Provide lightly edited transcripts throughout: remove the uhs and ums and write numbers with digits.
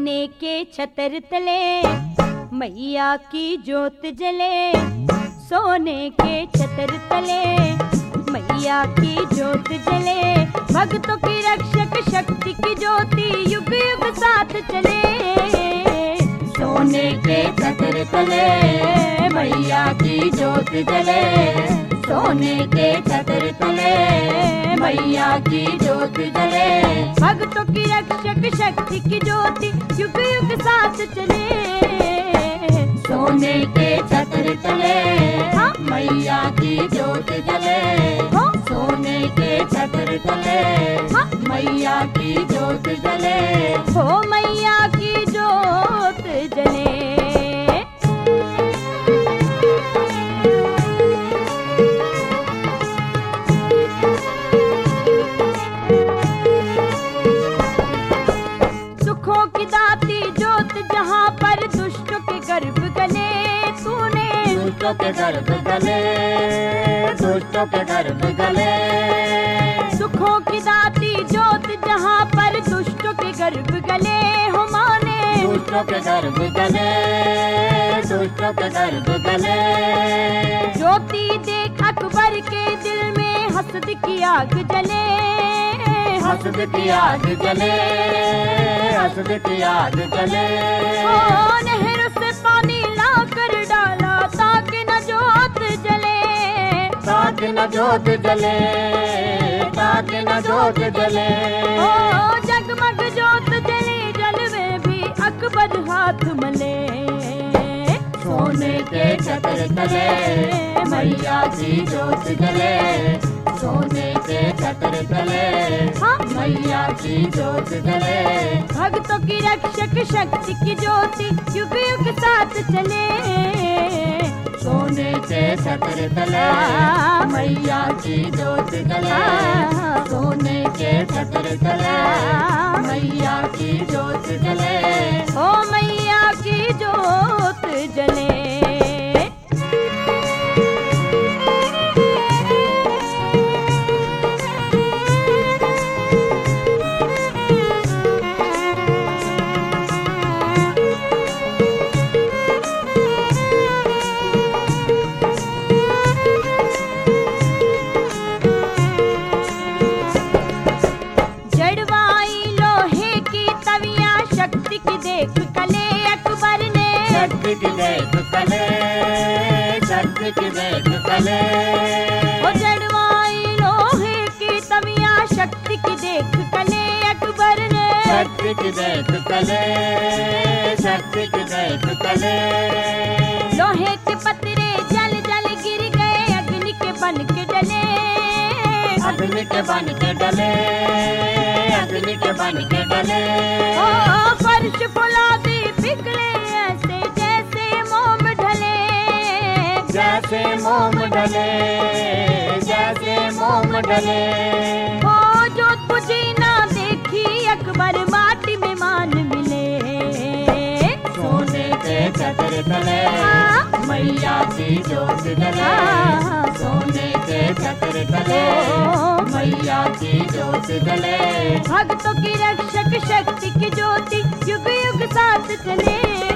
सोने के छतर तले मैया की जोत जले, सोने के छतर तले मैया की जोत जले। भक्तों की रक्षक शक्ति की ज्योति युग युग साथ चले। सोने के छतर तले मैया की जोत जले, सोने के छतर तले मैया की जोत जले। भक्तों की रक्षक शक्ति की ज्योति युग युग साथ चले। सोने के छतर तले हाँ? मैया की जोत जले, हाँ? सोने के छतर तले हाँ? मैया की जोत जले। हो मैया की जोत जले। सुखों की दाती जोत जहाँ पर दुष्टों के गर्भ गले तूने, दुष्टों के गर्भ गले, दुष्टों के गर्भ गले। सुखों की दाती जोत जहाँ पर दुष्टों के गर्भ गले हो माने। दुष्टों के गर्भ गले, दुष्टों के गर्भ गले। ज्योति देख अकबर के दिल में हसद की आग जले, हसद की आग जले, हसद की आग जले। ओ नहर से पानी लाकर डाला ताकि न जोत जले, ताकि न जोत जले, ताकि न जोत जले। ओ जगमग जोत जले जलवे भी अकबर हाथ मले। सोने के छतर तले मैया की जोत जले, सोने के छतर तले हाँ? मैया की जोत जले। भक्तों की रक्षक शक्ति की ज्योति युग युग साथ चले। सोने के छतर तले मैया की जोत जले, सोने के छतर तले मैया की जोत जले। ओ मैया की जोत जले। जड़वाई लोहे की तवियां शक्ति की देख कले अकबर ने, शक्ति की देख कले, शक्ति की देख कले। ओ जड़वाई लोहे की तवियां शक्ति की देख कले अकबर ने, शक्ति की देख कले, शक्ति की देख कले। लोहे के पतरे जल जल गिर गए अग्नि के बन के डले, अग्नि के बन के डले, अग्नि के बन के डले। ओ फर्श फुलादी पिघले ऐसे जैसे मोम ढले, जैसे मोम डले, जैसे मोम डले। ओ जोत बुझी ना देखी अकबर माटी में मान मिले। सोने के छतर तले हाँ? मैया की जोत जले, हाँ? सोने के छतर तले मैया की जोत जले। भक्तों की रक्षक शक्ति की ज्योति युग युग साथ चले।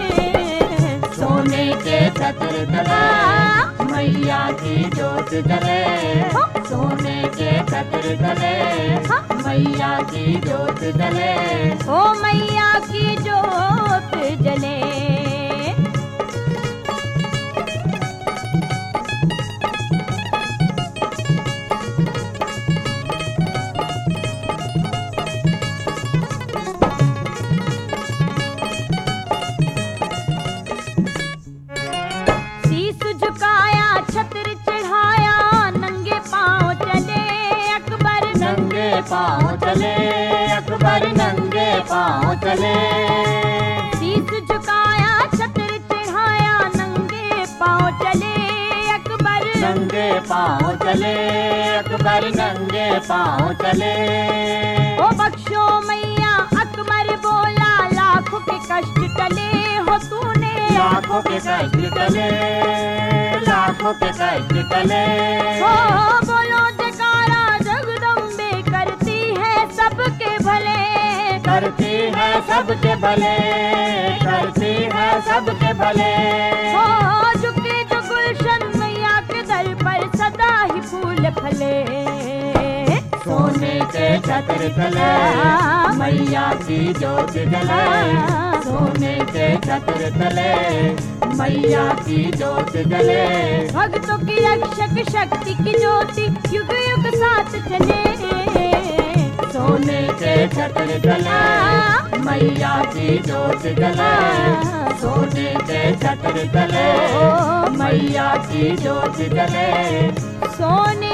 सोने के छतर तले हाँ? मैया की जोत जले, हाँ? सोने के छतर तले हाँ? मैया की जोत जले। ओ मैया की जोत जले। शीश झुकाया छत्र चढ़ाया नंगे पांव चले अकबर, नंगे पाँव चले अकबर, नंगे पाँव चले। शीश झुकाया छत्र चढ़ाया नंगे पांव चले अकबर, नंगे पाँव चले अकबर, नंगे पाँव चले। ओ बख्शो मैया अकबर बोला लाखों के कष्ट टले हो तूने, लाखों के कष्ट टले, लाखों के कष्ट टले। हो बोलो जयकारा जगदम्बे करती है सबके भले, करती है सबके भले, करती है सबके भले। हो झुके जो गुलशन मैया के दर पर सदा ही फूल फले। सोने के छत्र तले मैया की ज्योत जले, सोने के छत्र तले मैया की ज्योत जले। भक्तों की रक्षक शक्ति की ज्योति युग युग साथ चले। सोने के छत्र तले मैया की ज्योत जले, सोने के छत्र तले मैया की ज्योत जले। सोने